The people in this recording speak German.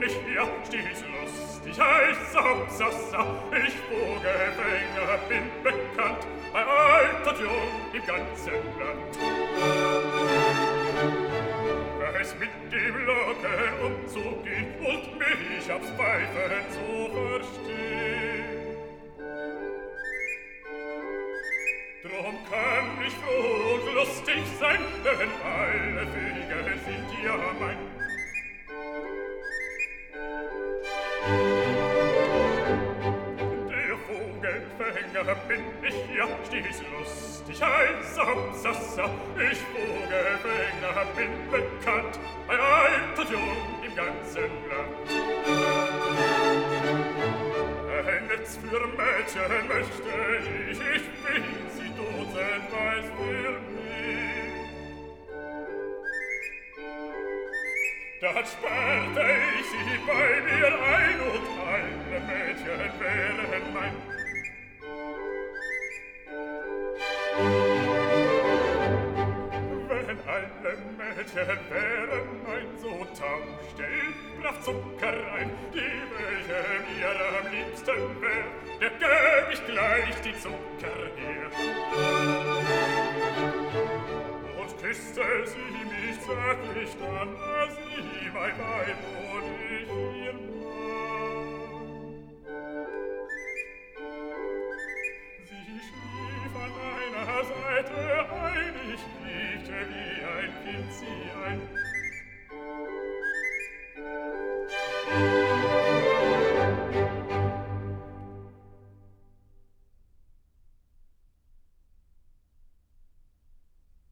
ich hier stets lustig heißer Hopsassa, ich wo Gefänger bin bekannt, bei alt und jung im ganzen Land. Es mit dem Locke umzugehen und mich aufs Pfeifen zu verstehen. Drum kann ich froh und lustig sein, denn alle Wege sind ja mein. Der Vogelfänger bin ich ja stets lustig, heißer Hopsassa, ich Vogelfänger bin bekannt, bei alt und jung im ganzen Land. Ein Netz für Mädchen möchte ich bin sie dutzendweis für mich. Dann sperrte ich sie bei mir ein und alle Mädchen wären mein. Wenn alle Mädchen wären mein, so tauschte ich brav Zucker ein, die welche mir am liebsten wär, der gäb ich gleich die Zucker her. Und küsste sie mich zärtlich dann, als sie mein Weib und ich ihr Mann. Sie schlief an meiner Seite ein, ich liebte wie ein Kind sie ein.